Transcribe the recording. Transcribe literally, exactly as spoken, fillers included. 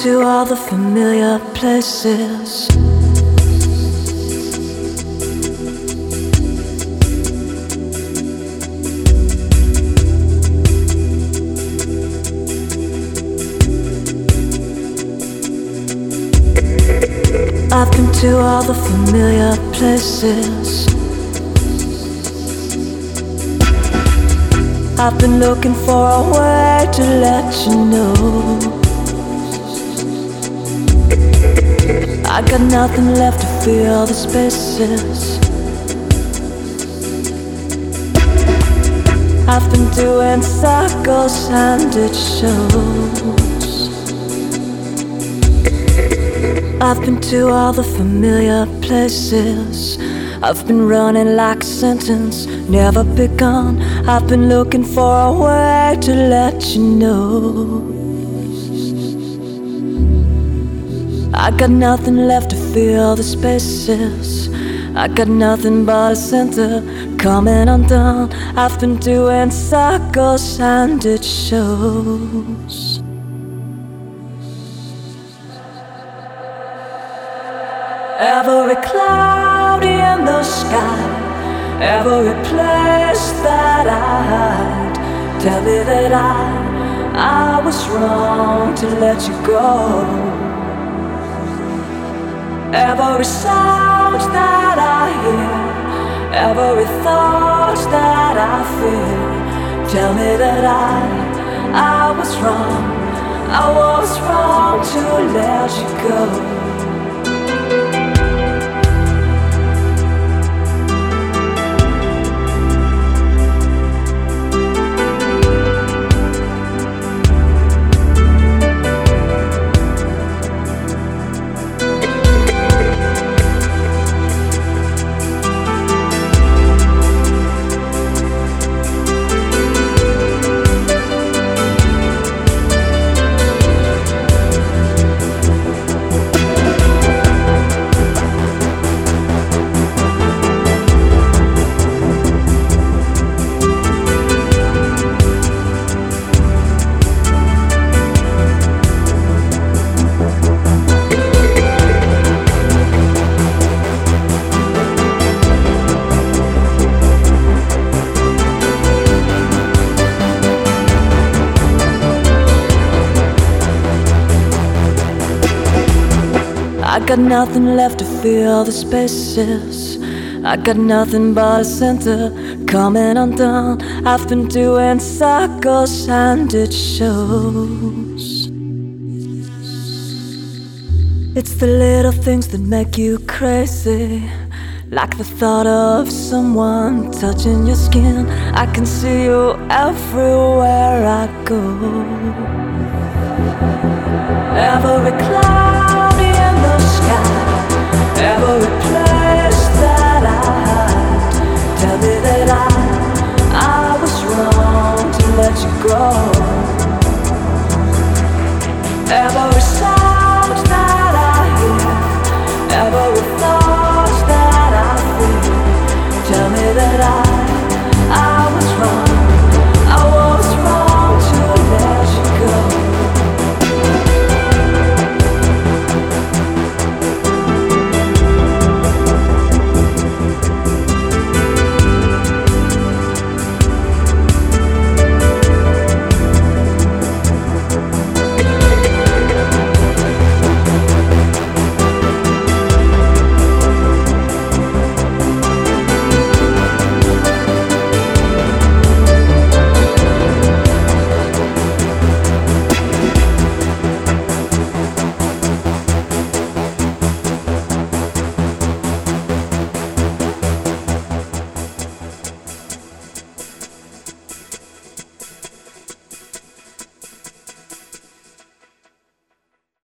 to all the familiar places. I've been to all the familiar places. I've been looking for a way to let you know I got nothing left to fill the spaces. I've been doing circles and it shows. I've been to all the familiar places. I've been running like a sentence never begun. I've been looking for a way to let you know I got nothing left to fill the spaces. I got nothing but a center coming undone. I've been doing circles and it shows. Every cloud in the sky, every place that I hide, tell me that I, I was wrong to let you go. Every sound that I hear, every thought that I feel, tell me that I, I was wrong, I was wrong to let you go. I got nothing left to fill the spaces. I got nothing but a center coming undone. I've been doing circles and it shows. It's the little things that make you crazy, like the thought of someone touching your skin. I can see you everywhere I go. Every